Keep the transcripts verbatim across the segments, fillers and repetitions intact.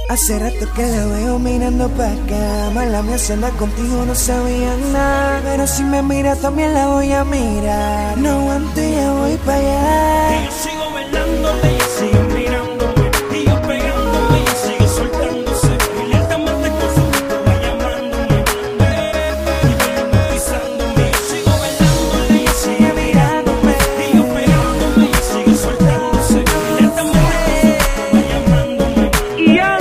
Hace rato que la veo mirando pa' acá. Mala mía, si anda contigo no sabía nada. Pero si me mira también la voy a mirar. No aguanto y ya voy pa' allá. Y yo sigo bailándole y sigo mirándome. Y yo pegándome y sigo soltándose. Y lentamente con su cuerpo va llamándome. Y va hipnotizándome. Yo sigo bailándole y sigo mirándome. Y yo pegándome y sigo soltándose. Y lentamente con su cuerpo va llamándome. Y ya.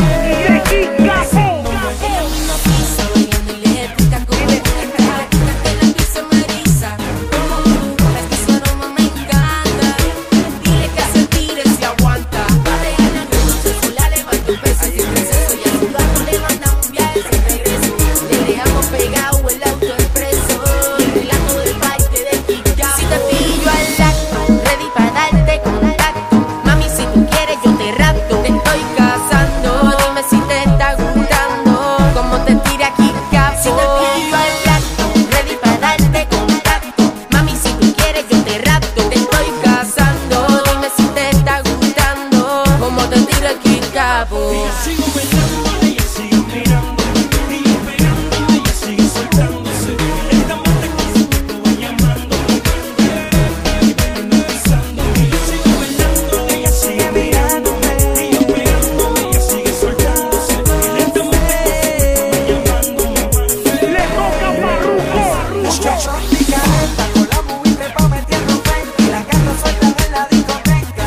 Sigo bailándole y sigo mirándome. Y yo pegándome y sigo soltándose. Lentamente con su cuerpo va llamándome. Y va hipnotizándome. Yo sigo bailándole y sigo mirándome. Y yo pegándome y sigo soltándose. Lentamente con su cuerpo va llamándome. Le toca a Farruko. Muchacho, mi careta con la moviste pa' meternos frente. Y la gata suelta en la discoteca.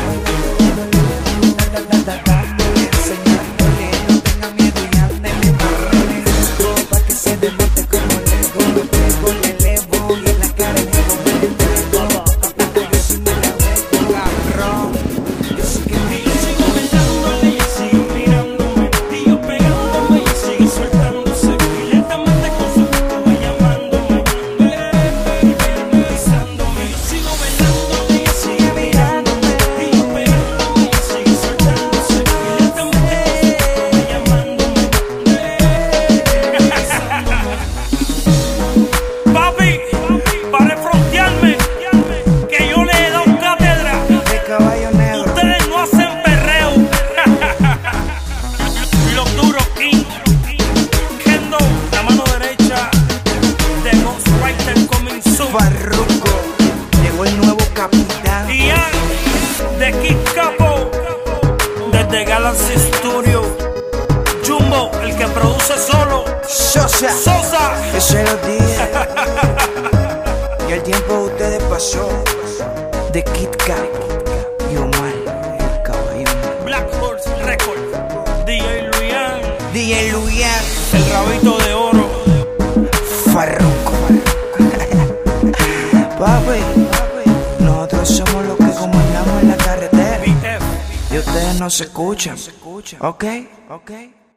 Farruko, llegó el nuevo capitán. Ian, de Kid Capo, desde Galaxy Studio. Jumbo, el que produce solo. Sosa, Sosa, que se lo dije. Y el tiempo de ustedes pasó. De Kid Capo y Omar, el caballo. Black Horse Record, D J Luyan, D J Luyan, el rabito de oro. Farruko. Papi, nosotros somos los que comandamos en la carretera. B F. Y ustedes no se escuchan. ¿Ok? ¿Ok?